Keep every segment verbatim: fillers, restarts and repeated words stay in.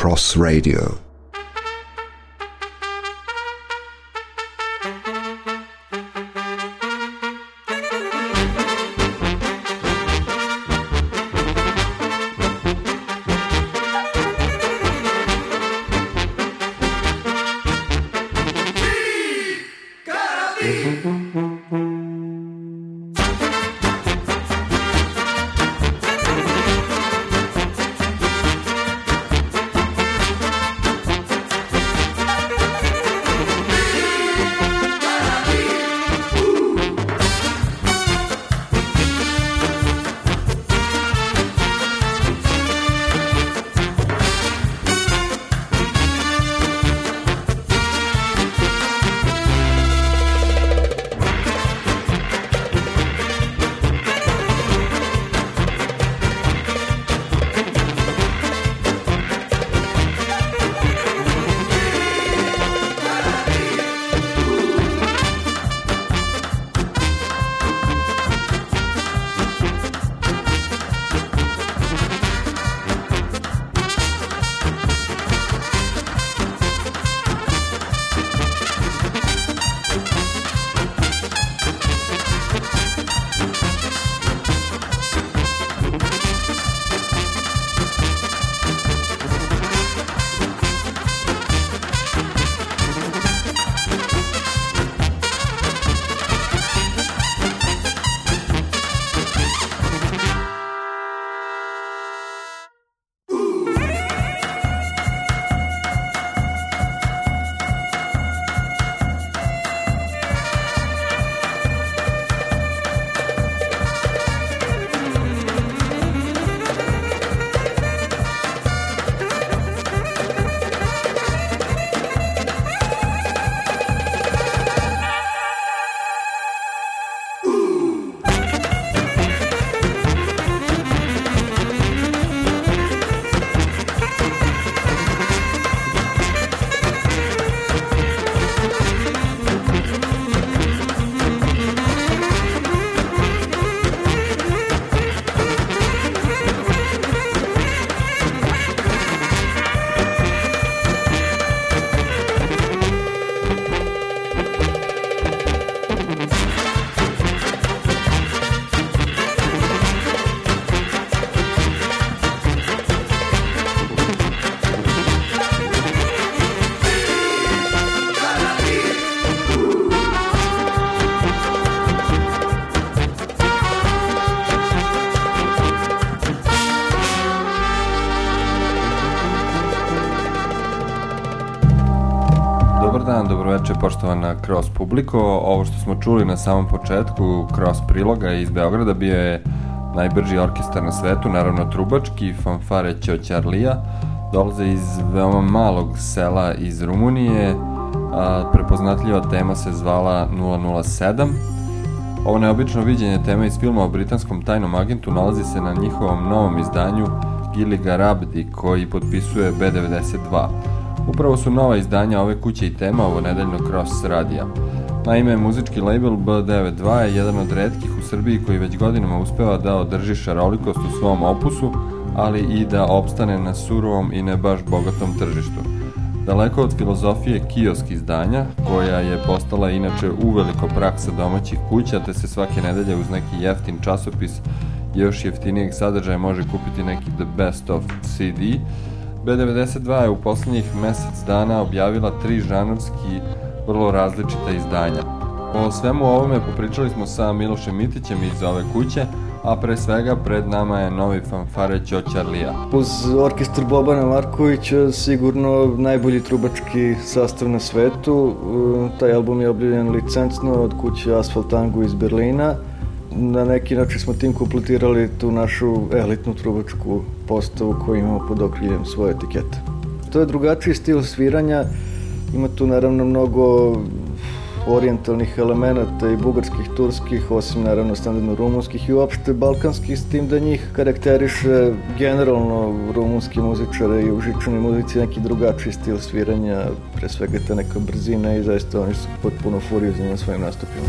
Cross Radio. Dobroveče, poštovana Cross publiko. Ovo što smo čuli na samom početku Cross priloga iz Beograda bio je najbrži orkestar na svetu, naravno trubački, fanfare Ćoćarlija. Dolaze iz veoma malog sela iz Rumunije, a prepoznatljiva tema se zvala nula nula sedam. Ovo neobično viđenje tema iz filma o britanskom tajnom agentu nalazi se na njihovom novom izdanju Gili Garabdi, koji potpisuje B devedeset dva. Upravo su nova izdanja ove kuće i tema ovo nedeljno Cross radija. Naime, muzički label B devedeset dva je jedan od retkih u Srbiji koji već godinama uspeva da održi šarolikost u svom opusu, ali i da opstane na surovom i ne baš bogatom tržištu. Daleko od filozofije kiosk izdanja, koja je postala inače uveliko praksa domaćih kuća, te se svake nedelje uz neki jeftin časopis još jeftinijeg sadržaja može kupiti neki The Best of C D, B devedeset dva je u poslednjih mesec dana objavila tri žanrovski vrlo različita izdanja. O svemu ovome popričali smo sa Milošem Mitićem iz ove kuće, a pre svega pred nama je novi fanfare Ćoćarlija. Uz orkestar Bobana Markovića sigurno najbolji trubački sastav na svetu. Taj album je objavljen licencno od kuće Asphalt Tango iz Berlina. Na neki način smo tim kompletirali tu našu elitnu trubačku postavu koju imamo pod okriljem svoje etikete. To je drugačiji stil sviranja, ima tu naravno mnogo orijentalnih elemenata i bugarskih, turskih, osim naravno standardno rumunskih i uopšte balkanskih, s tim da njih karakteriše generalno rumunski muzičare i u žičanoj muzici neki drugačiji stil sviranja, pre svega ta neka brzina i zaista oni su potpuno furiozni na svojim nastupima.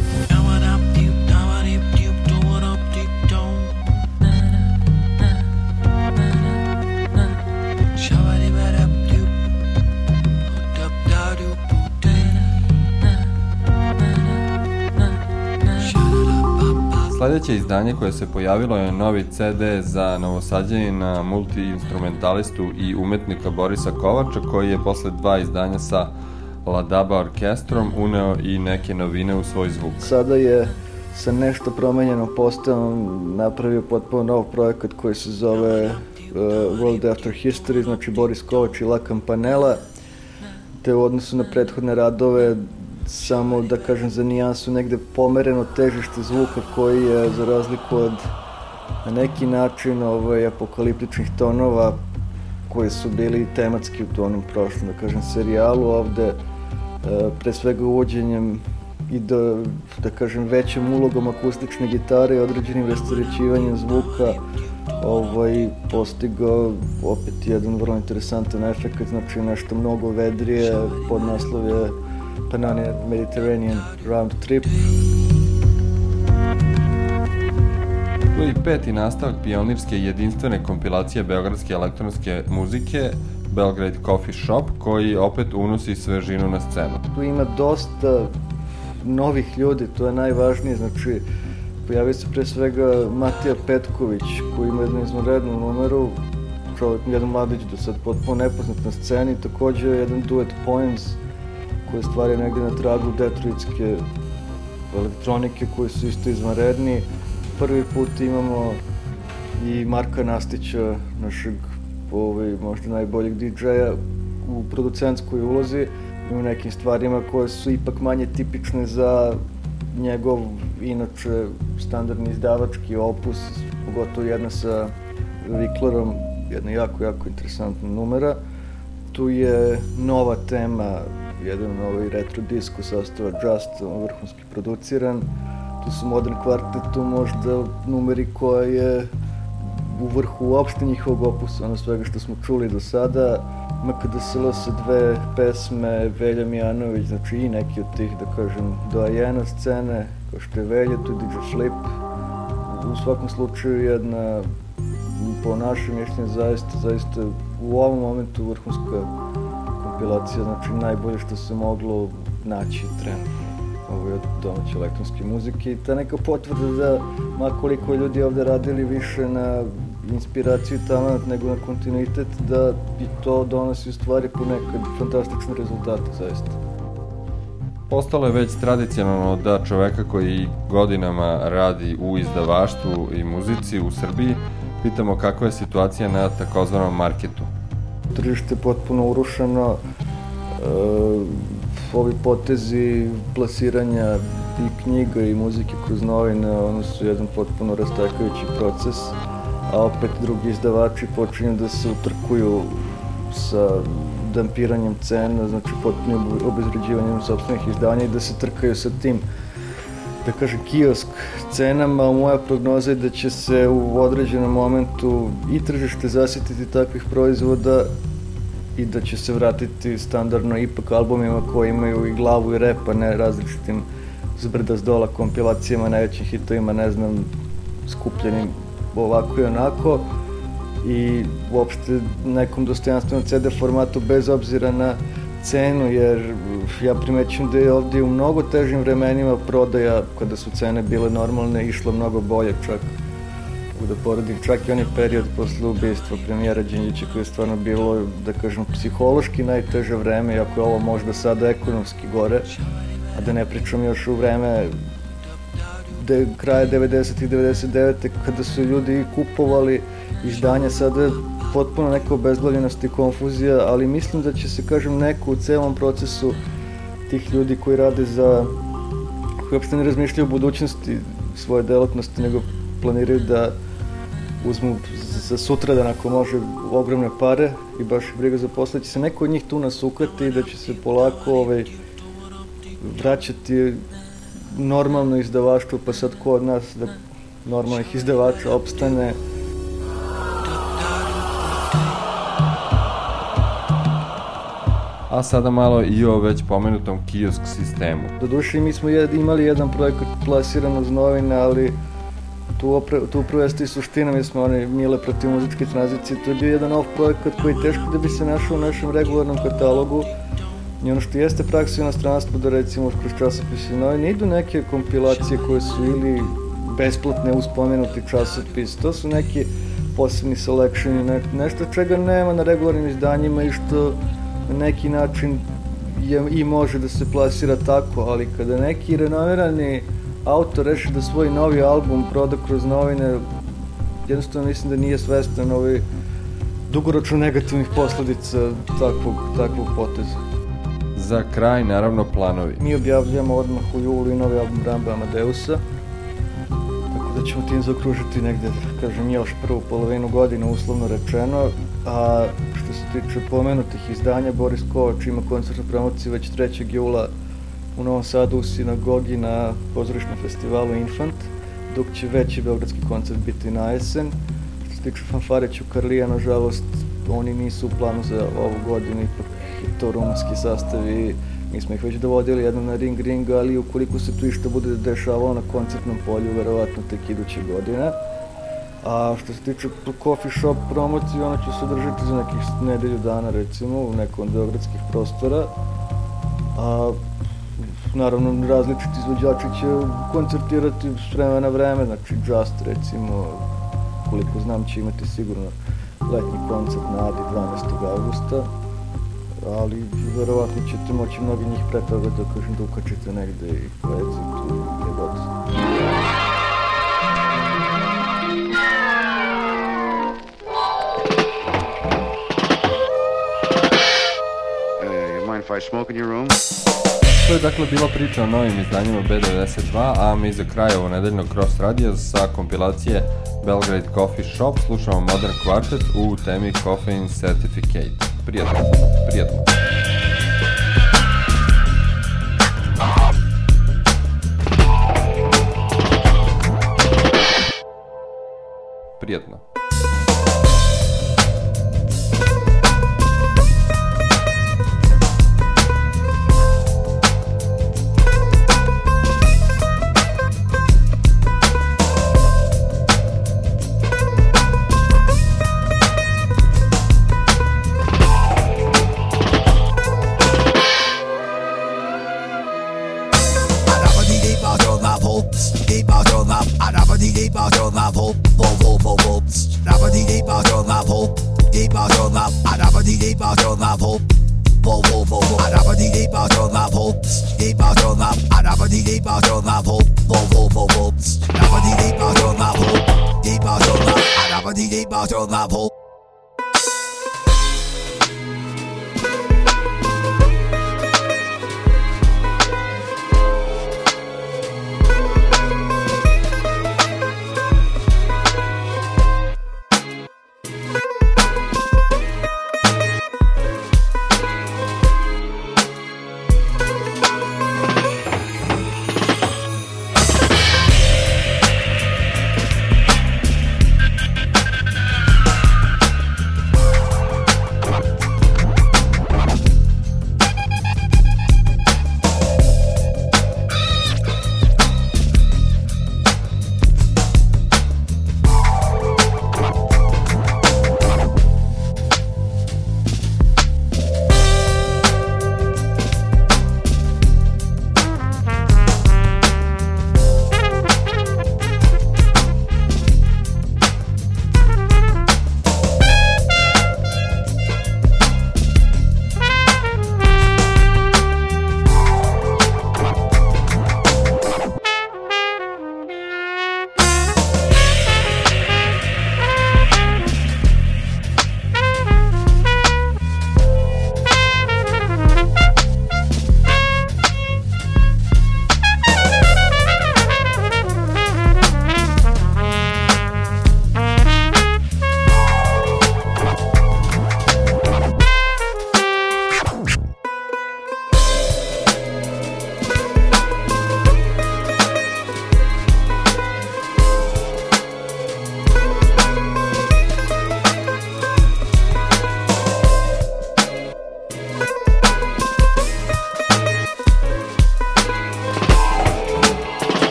Sljedeće izdanje koje se pojavilo je novi ce de za Novosađanina, multi-instrumentalistu i umetnika Borisa Kovača, koji je posle dva izdanja sa Ladaba orkestrom uneo i neke novine u svoj zvuk. Sada je sa nešto promenjenom postavom napravio potpuno nov projekat koji se zove uh, World After History, znači Boris Kovač i La Campanella, te u odnosu na prethodne radove samo, da kažem, za nijansu negde pomereno težište zvuka koji je, za razliku od na neki način ovaj, apokaliptičnih tonova koji su bili tematski u onom prošlom, da kažem, serijalu, ovde uh, pre svega uvođenjem i da, da kažem, većom ulogom akustične gitare i određenim rasterećivanjem zvuka ovaj, postigao opet jedan vrlo interesantan efekt, znači nešto mnogo vedrije, podnaslov je Panani Mediterranean Round Trip. Tu je i peti nastavak pionirske jedinstvene kompilacije beogradske elektronske muzike, Belgrade Coffee Shop, koji opet unosi svežinu na scenu. Tu ima dosta novih ljudi, to je najvažnije, znači pojavio se pre svega Matija Petković, koji ima jednu izvanrednu numeru, čovjek, jedan mladić do sad potpuno nepoznat na sceni, također jedan duet Poems, koji stvari negdje na tragu detroitske elektronike, koji su isto izvanredni. Prvi put imamo i Marka Nastića, našeg ovaj, možda najboljeg di džeja u producentskoj ulozi, i u nekim stvarima koje su ipak manje tipične za njegov, inače, standardni izdavački opus, pogotovo jedna sa Viklerom, jedna jako, jako interesantna numera. Tu je nova tema, jedan ovaj retro disko sastava Just, vrhunski produciran. Tu su Modern Quartetu možda numeri koja je u vrhu uopšte njihovog opusa, ono svega što smo čuli do sada. M K D S L sa dve pesme, Velja Mijanović, znači i neki od tih, da kažem, doajena scene, kao što je Velja, tu D J Flip. U svakom slučaju jedna, po našem mišljenju, zaista, zaista u ovom momentu vrhunska kompilacija, znači najbolje što se moglo naći trenutno ovaj, od domaće elektronske muzike, i ta neka potvrda da makoliko ljudi ovde radili više na inspiraciju i talent nego na kontinuitet, da i to donosi u stvari ponekad fantastične rezultate, zaista. Postalo je već tradicionalno da čoveka koji godinama radi u izdavaštvu i muzici u Srbiji pitamo kakva je situacija na takozvanom marketu. Tržište je potpuno urušeno, e, ovi potezi plasiranja i knjiga i muzike kroz novine, ono su jedan potpuno rastakajući proces, a opet drugi izdavači počinju da se utrkuju sa dampiranjem cena, znači potpunim obezređivanjem sopstvenih izdanja i da se trkaju sa tim, da kažem, kiosk cenama. Moja prognoza je da će se u određenom momentu i tržište zasititi takvih proizvoda i da će se vratiti standardno ipak albumima koji imaju i glavu i rep, a ne različitim zbrda zdola kompilacijama, najvećim hitovima, ne znam, skupljenim ovako i onako, i uopšte nekom dostojanstvenom ce de formatu bez obzira na cenu, jer ja primećujem da je ovdje u mnogo težim vremenima prodaja, kada su cene bile normalne, išla mnogo bolje, čak da poredim, čak i onaj period posle ubijstva premijera Đinđića, koje je stvarno bilo, da kažem, psihološki najteže vreme, iako je ovo možda sada ekonomski gore, a da ne pričam još u vreme de, kraja devedesetih i devedeset devete kada su ljudi kupovali izdanja. Sada je potpuno neka obezglavljenost i konfuzija, ali mislim da će se, kažem, neko u celom procesu tih ljudi koji rade za, koji uopšte ne razmišljaju o budućnosti svoje delatnosti, nego planiraju da uzmu za sutradan, ako može, ogromne pare i baš briga za posle, će se neko od njih tu nasukati i da će se polako ovaj, vraćati normalno izdavaštvo, pa sad ko od nas da normalnih izdavača opstane. A sada malo i o već pomenutom kiosk sistemu. Doduše, mi smo jed, imali jedan projekat plasiran uz novine, ali tu, opre, tu upravo jeste i suština, mi smo oni Mile protiv muzičke tranzicije, to je bio jedan nov projekat koji teško da bi se našao u našem regularnom katalogu. I ono što jeste praksa u inostranstvu, da recimo kroz časopise i novine idu neke kompilacije koje su ili besplatne uz pomenuti časopis. To su neki posebni selectioni, ne, nešto čega nema na regularnim izdanjima i što na neki način je, i može da se plasira tako, ali kada neki renovirani autor reši da svoj novi album proda kroz novine, jednostavno mislim da nije svestan ovaj dugoročno negativnih posledica takvog, takvog poteza. Za kraj, naravno, planovi. Mi objavljamo odmah u julu i novi album Ramba Amadeusa, tako da ćemo tim zaokružiti negde, kažem, još prvu polovinu godine, uslovno rečeno, a što se tiče pomenutih izdanja, Boris Kovač ima koncertnu promociju već trećeg jula u Novom Sadu u Sinagogi na pozorišnom festivalu Infant, dok će veći beogradski koncert biti na jesen. Što se tiče Fanfare Ćukarlija, nažalost, oni nisu u planu za ovu godinu, ipak je to rumunski sastav i mi smo ih već dovodili jedno na Ring Ring, ali ukoliko se tu išta bude dešavalo na koncertnom polju, verovatno tek iduće godine. A što se tiče coffee shop promocije, ona će se održati za nekih nedelju dana, recimo, u nekom od beogradskih prostora. A naravno, različiti izvođači će koncertirati s vremena na vreme, znači Just, recimo, koliko znam, će imati sigurno letnji koncert na Adi dvanaestog avgusta, ali verovatno ćete moći mnogi njih pre toga da, kažem, da ukačite negde i vezi tu gdje god. If I smoke in your room? To je dakle bila priča o novim izdanjima B devedeset dva, a mi za kraj ovo nedeljnog Cross Radio sa kompilacije Belgrade Coffee Shop slušamo Modern Quartet u temi Caffeine Certificate. Prijatno, prijatno. Prijatno.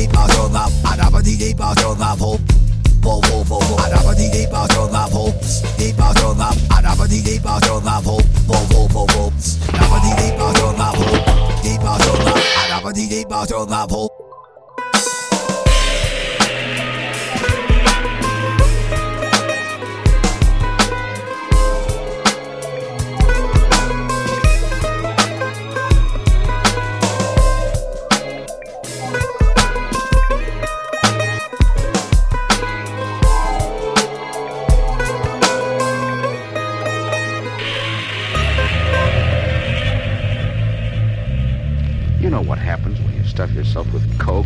di patrona, araba di di patrona, pop. Vo vo vo vo, araba di di patrona, pop. Di patrona, araba di di patrona, pop. Vo vo vo vo, araba di di patrona, pop. Di patrona, araba di di patrona, pop. You know what happens when you stuff yourself with coke?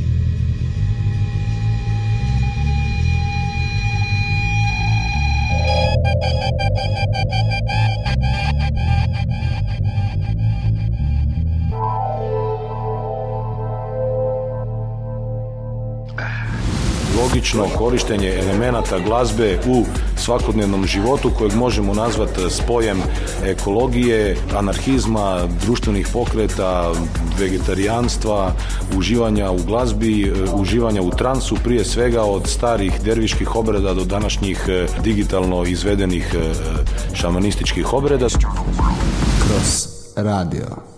Logično korištenje elemenata glazbe u svakodnevnom životu kojeg možemo nazvati spojem ekologije, anarhizma, društvenih pokreta, vegetarijanstva, uživanja u glazbi, uživanja u transu, prije svega od starih derviških obreda do današnjih digitalno izvedenih šamanističkih obreda. Kroz radio.